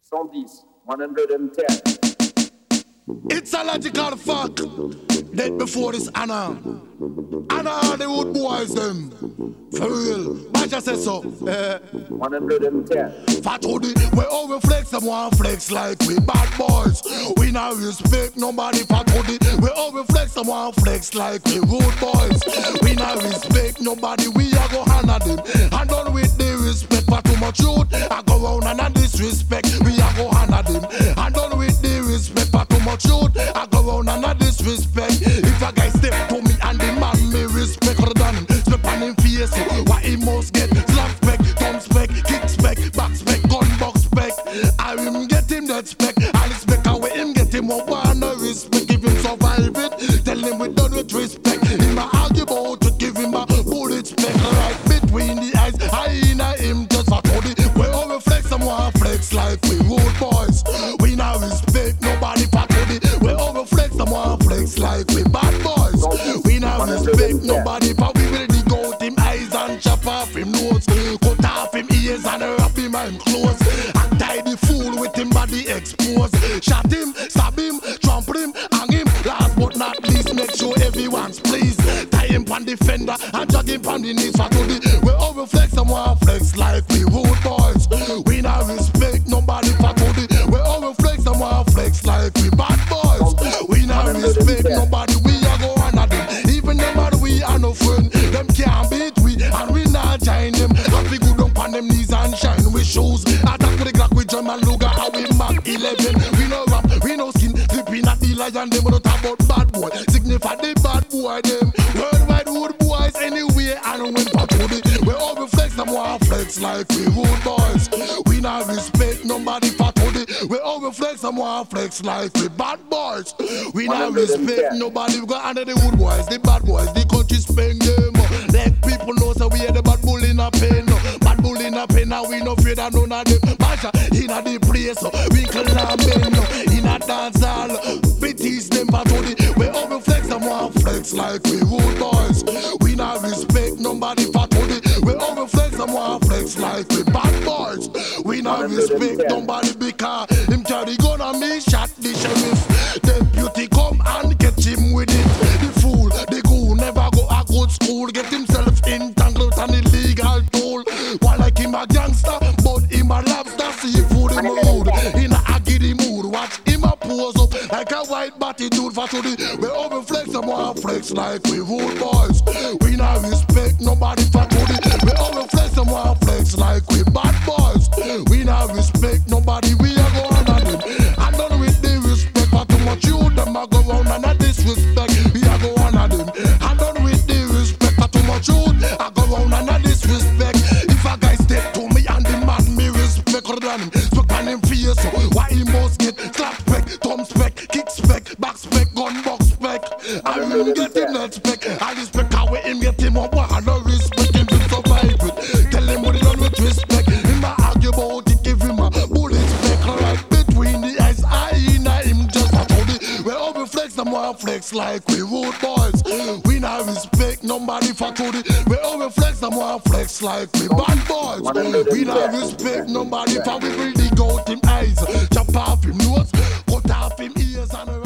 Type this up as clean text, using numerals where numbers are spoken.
110, 110. It's a logical fact that before this Anna the wood boys them for real. Baja says so. 110. Fat hoodie, we over flex, them want flex like we bad boys. We not respect nobody. Fat hoodie, we over flex, them want flex like we good boys. We not respect nobody. We are go hand at them. And done with the respect for too much youth. I go round and I disrespect. We are go hand at them. And done with the respect for too much youth. I go round and I disrespect. If a guy step to me and demand me respect rather than him, step on him face, what he must get. Slap spec, thumb spec, kick spec, back spec, gun box spec. I him get him that spec. I'll spec away him get him up and no respect. If him survive it, tell him we done with respect. Him a argue about to give him a bullet spec. Right between the eyes, I inna him just for body. We over flex, some want flex like we rude boys. We not respect nobody for body. We over flex, some want flex like we bad boys. We not respect nobody for we will dig out him eyes and chop off him nose. Cut off him ears and wrap him and clothes. And tie the fool with him body exposed. Shot him, stab him, trample him, hang him. Last but not least, make sure everyone's pleased. Tie him pan the fender and drag him pan the knees for today. We over flex, some want flex like we rude boys. We not respect nobody for today. We over flex, some want flex like we bad boys. We not respect nobody. We are go under them. Even them bad we are no friend. Them can't beat we and we not join them. Happy good up on them knees and shine with shoes. Attack with the Glock with German Luger how we Mac 11. We no rap, we no skin. Flipping at the lion them. We don't talk about bad boy. Signify the bad boy them. Worldwide wood boys anyway and when patrol it. We over flex, them want flex like we wood boys. We not respect nobody for today. We over flex, them want flex like we bad boys. We not respect nobody. We go under the wood boys, the bad boys, the country spend them. Let people know so we are the bad bull in a pen. Bad bull in a pen now we no afraid of none of them. Masha in a the place, we can bend in a dance hall. We tease them for today. We over flex, them want flex like we wood boys. We not respect nobody for today. We over flex, them want flex like we bad boys. We not respect nobody because him carry gun on me, shot the sheriff. Deputy come and catch him with it. The fool, the goon, never go a good school. Get himself entangled an illegal tool. While like him a gangster, but him a lobster. Seafood him rude, in a aggy mood. Watch him a pose up like a white body dude for today. We over flex, them want flex like we rude boys. We not respect nobody for today. We over flex, them want flex like we bad boys. We not respect nobody, we are go on at them. And done with the respect for too much you, them a go round and a disrespect. We are go on at them. And done with the respect for too much you, I go round and a disrespect. If a guy step to me and demand me respect rather than him, spec on him face, why he must get slap spec, thumb spec, kick spec, back spec, gun box spec. I will get him that spec. I respect how we him get him up, I no respect him to survive it. Tell him what he done with respect. Him a argue about it, give him a bullet spec. Right between the eyes, I inna him just a toady. We over flex, them want flex like we rude boys. We not respect nobody for toady. We over flex, them want flex like we bad boys. We not respect nobody for we will dig out him eyes, chop off him nose, cut off him ears and